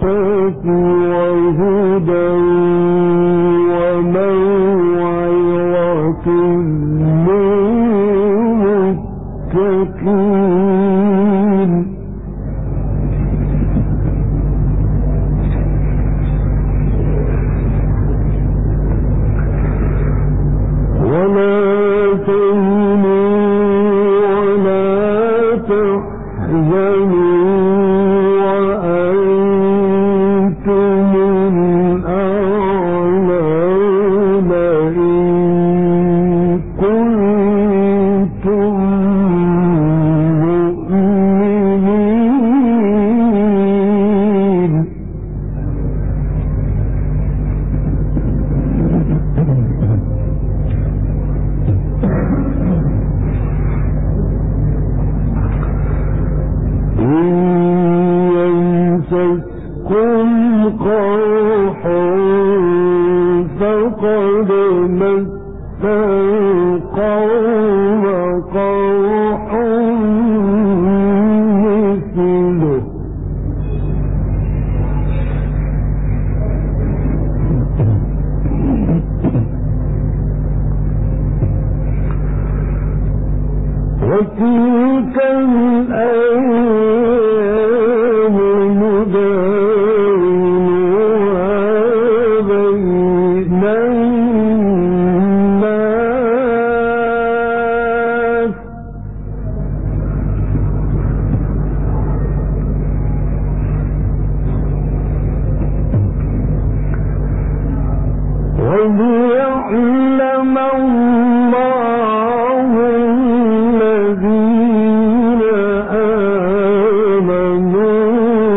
وهدى وموعظة للمتقين ولا تهنوا ولا تحزنوا فقد مس القوم قرح مثله وتلك الأيام نداولها بين الناس وليعلم الله الذين آمنوا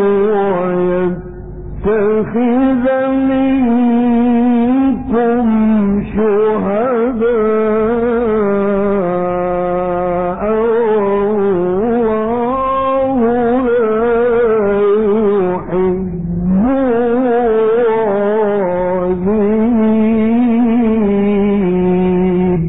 ويتخذ منكم شهداء والله لا يحب الظالمين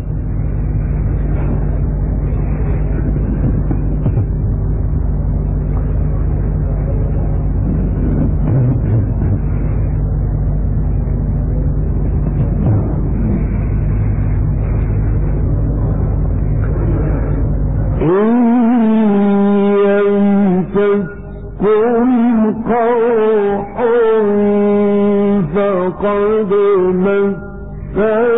إن يمسسكم قرح فقد مس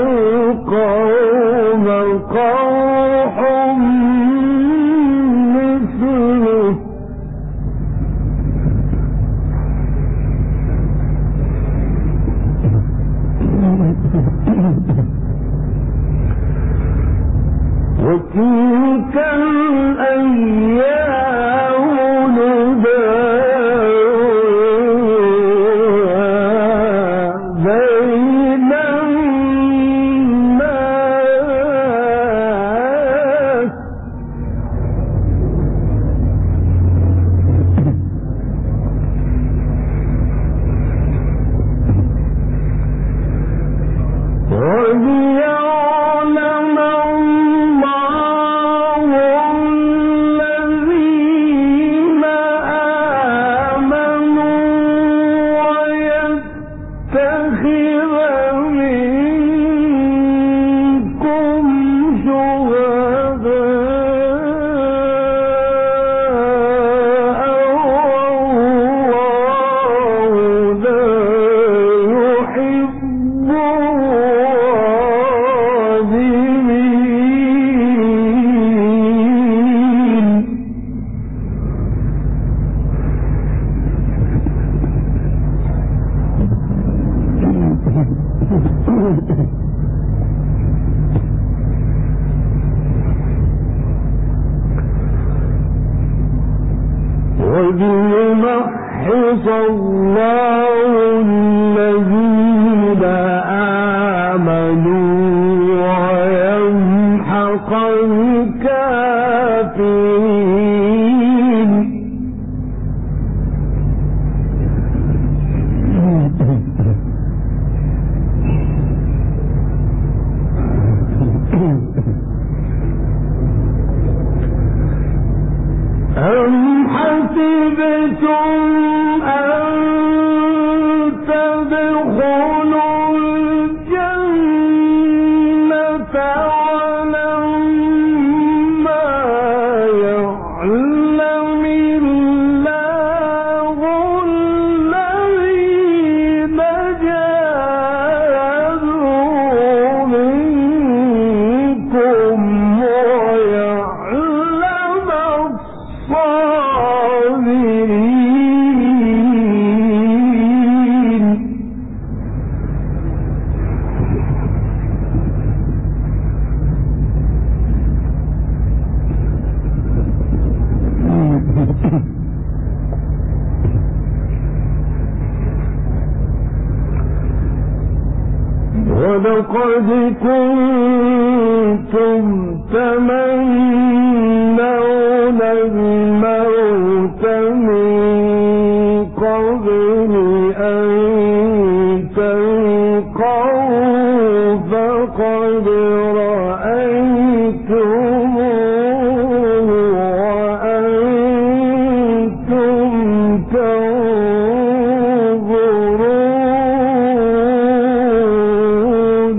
القوم قرح مثله وتلك الأيام نداولها بين الناس وليعلم الله الذين آمنوا ويتخذ منكم شهداء والله لا يحب الظالمين وليمحص الله الذين آمنوا ويمحق الكافرين أم حسبتم أن ولقد كنتم تمنون الموت من قبل أن تلقوه فقد رأيتموه وأنتم تنظرون.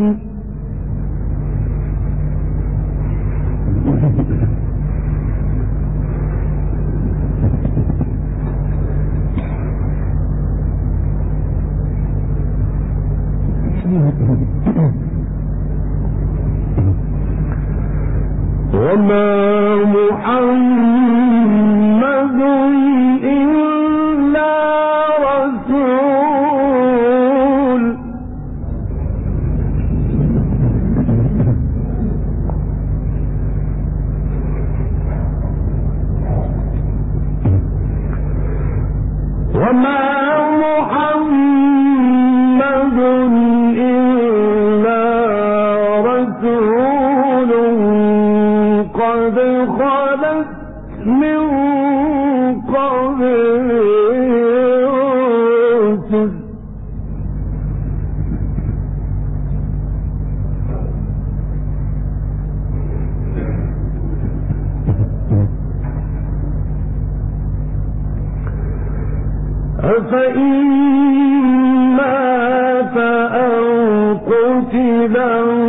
وما محمد إلا رسول قد خلت من قبل الرسل أفإن مات أو قتلا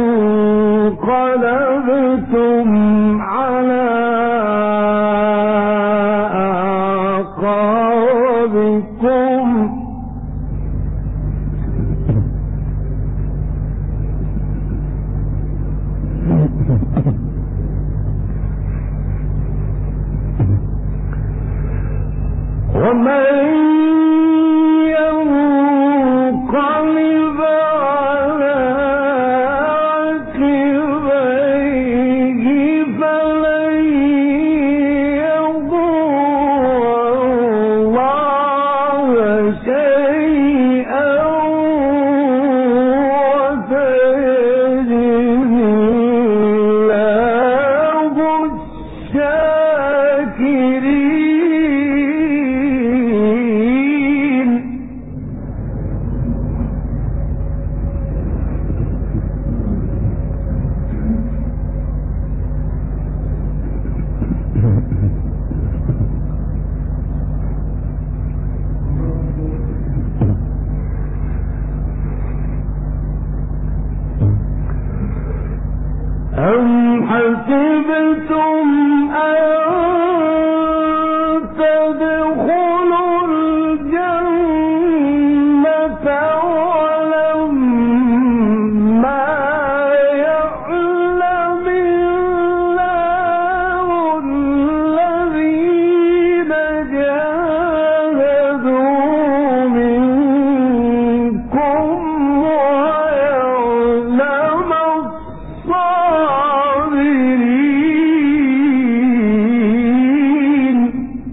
انقلبتم على أعقابكم ومن ينقلب على عقبيه فلن يضر الله شيئا وسيجزي الله الشاكرين. أم حسبتم أن تدخلوا الجنة ولما يعلم الله الذين جاهدوا منكم ويعلم الصابرين.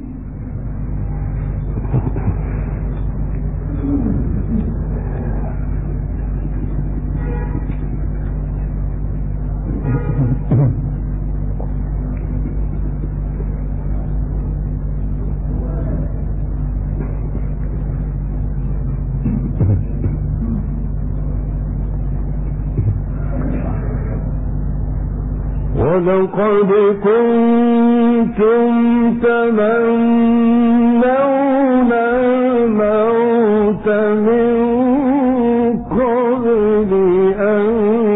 ولقد كنتم تمنون الموت من قبل أن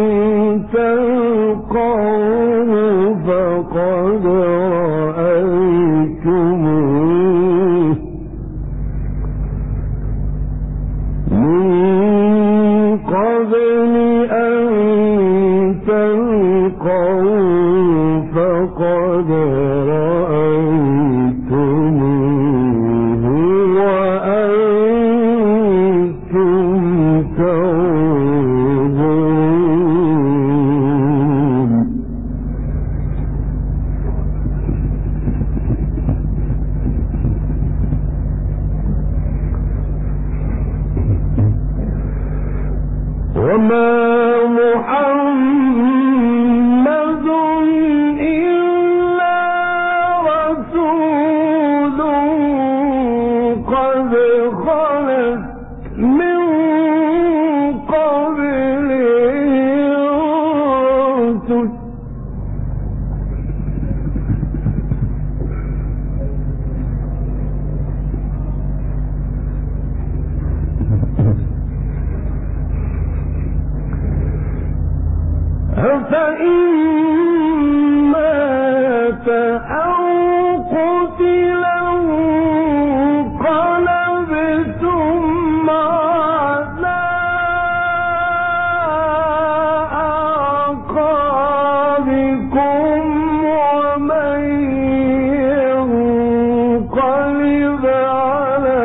تلقوه فقد رأيتموه من قبل أن تلقوه فقد رأيتموه وأنتم من قبل فإن مات أو قتل انقلبتم على أعقابكم ومن ينقلب على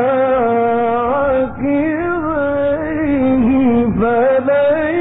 عقبيه فلن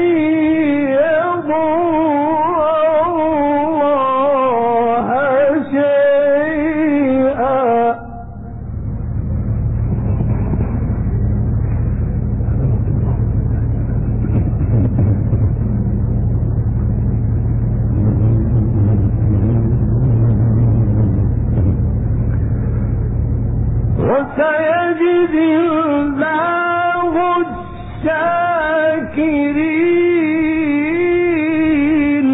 وسيجزي الله الشاكرين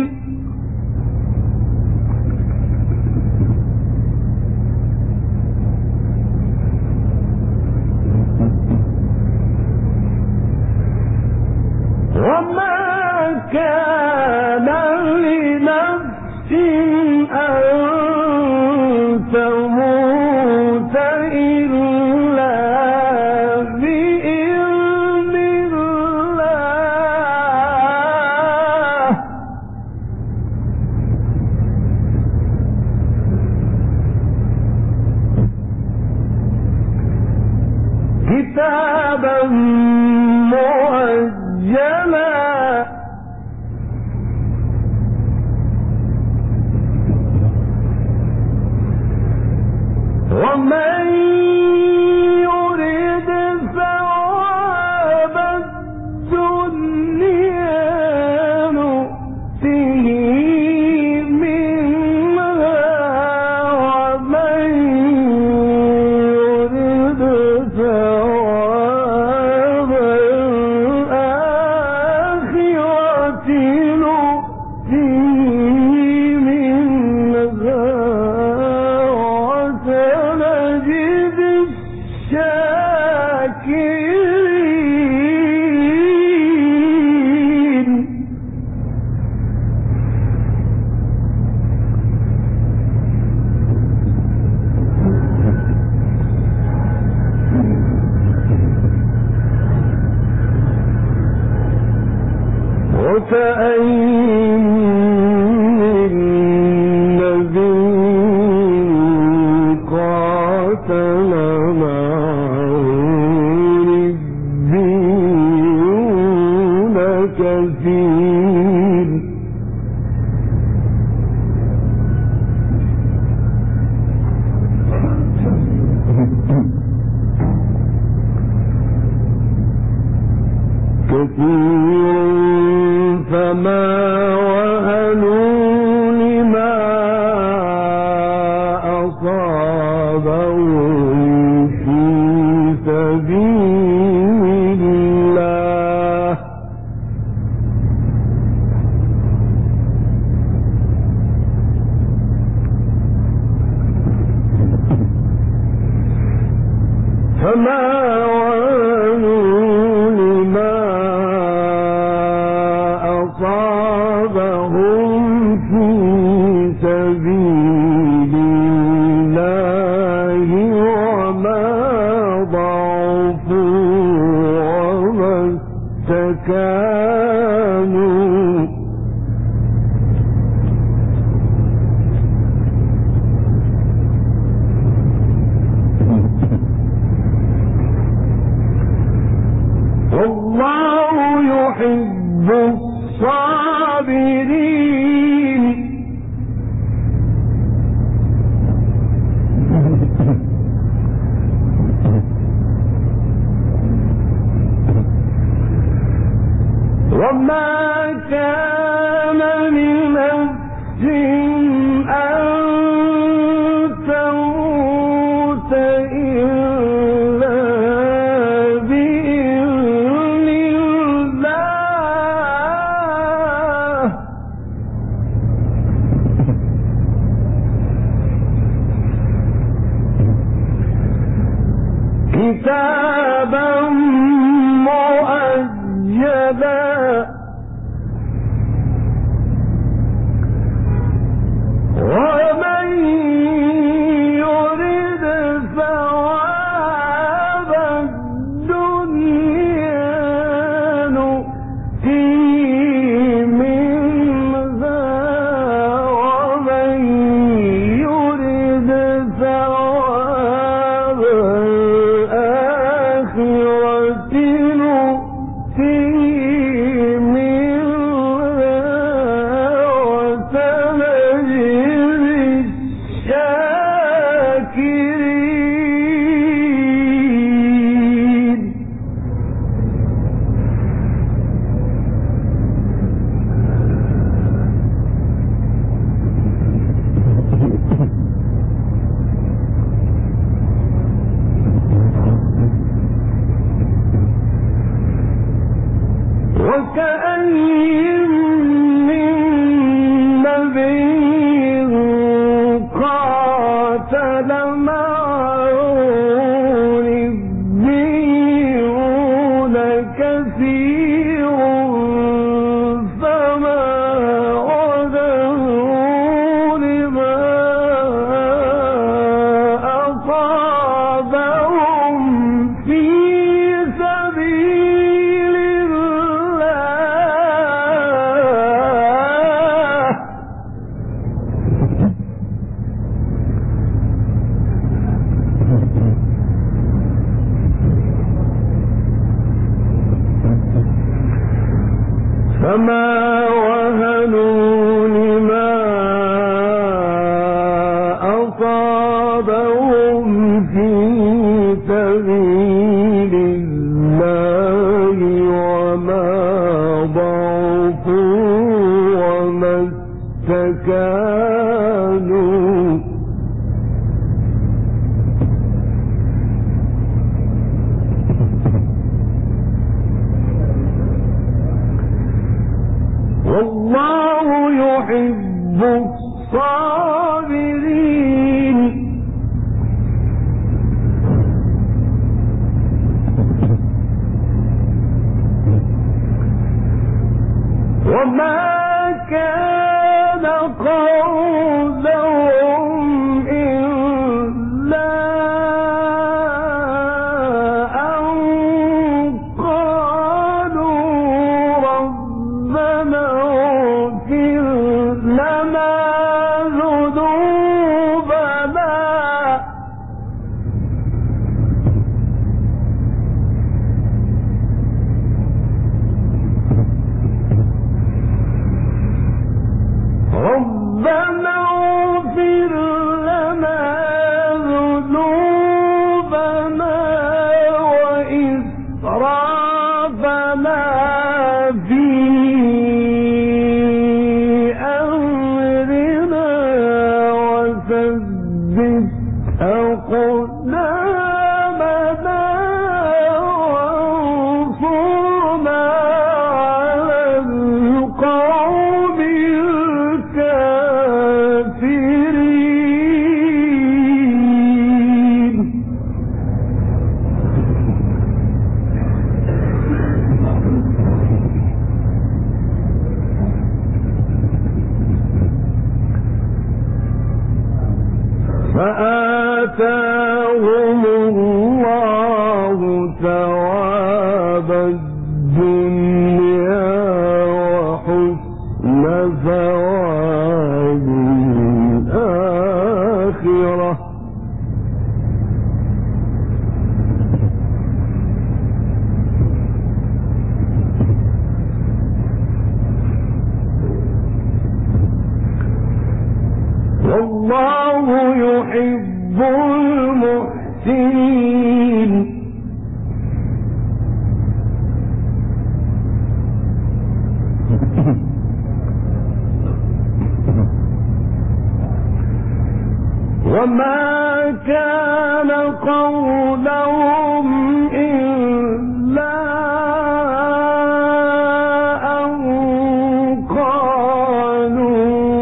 وما كان لنفس أن تموت إلا بإذن الله كتابا مؤجلا ومن يرد ثواب الدنيا نؤته منها ومن يرد ثواب الآخرة نؤته منها وسنجزي الشاكرين وكأين من نبي قاتل معه ربيون كثير فما وهنوا لما أصابهم في سبيل الله فما وهنوا لما أصابهم في سبيل الله وما ضعفوا وما استكانوا والله يحب الصابرين وما كان لنفس أن تموت إلا بإذن كتابا مؤجلا ومن يرد ثواب الدنيا نؤتيه منها ومن يرد ثواب الآخرة نؤتيه منها وسنجزي الشاكرين. وكأين من نبي قاتل معه ربيون كثير فما وهنوا لما أصابهم في سبيل الله فما وهنوا لما أصابهم في سبيل الله وما ضعفوا وما استكانوا والله يحب الصابرين. وما كان قولهم إلا أن قالوا ربنا اغفر لنا ذنوبنا ربنا اغفر لنا ذنوبنا وإسرافنا في أمرنا وثبت أقدامنا وانصرنا على القوم الكافرين. فآتاهم الله ثواب الدنيا وحسن ثواب الآخرة والله يحب المحسنين. وما كان قولهم إلا أن قالوا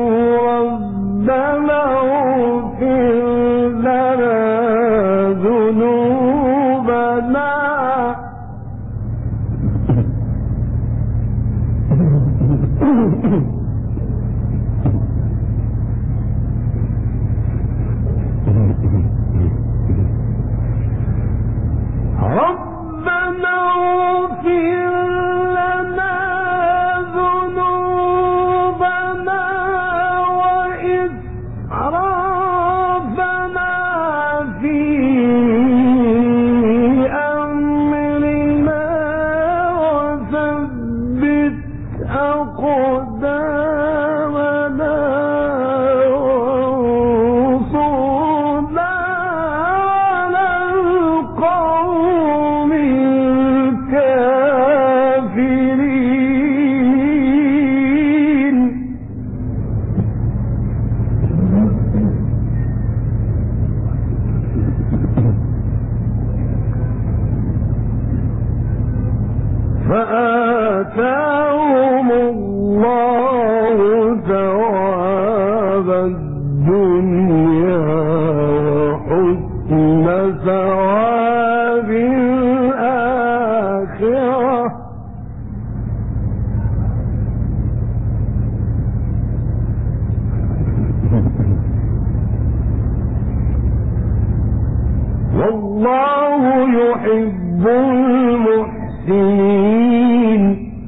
ربنا اغفر لنا ذنوبنا ربنا اغفر لنا ذنوبنا وإسرافنا في أمرنا وثبت أقدامنا وانصرنا على القوم الكافرين. فآتاهم الله ثواب الدنيا وحسن ثواب الآخرة والله يحب المحسنين.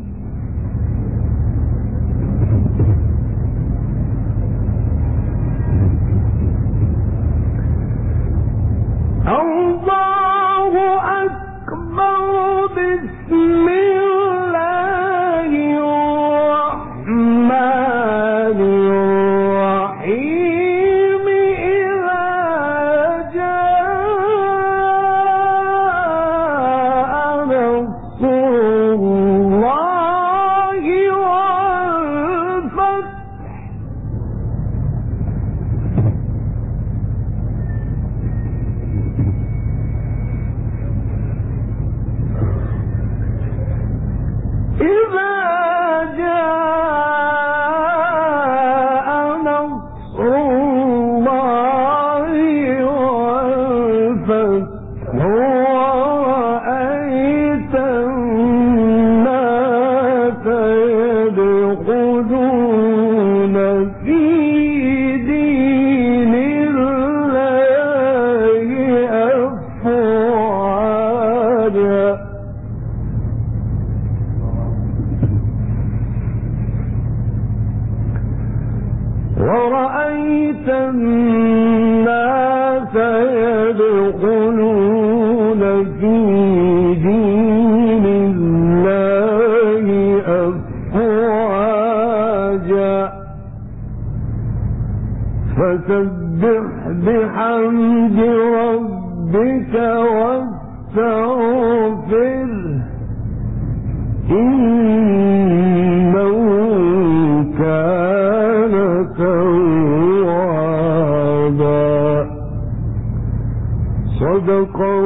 الله أكبر. بسم الله الرحمن الرحيم. إذا جاء نصر الله والفتح إذا جاء نصر الله والفتح ورأيت الناس يدخلون في دين الله أفواجا ورأيت الناس يدخلون في دين الله أفواجا فسبح بحمد ربك واستغفره إنه كان توابا. صدق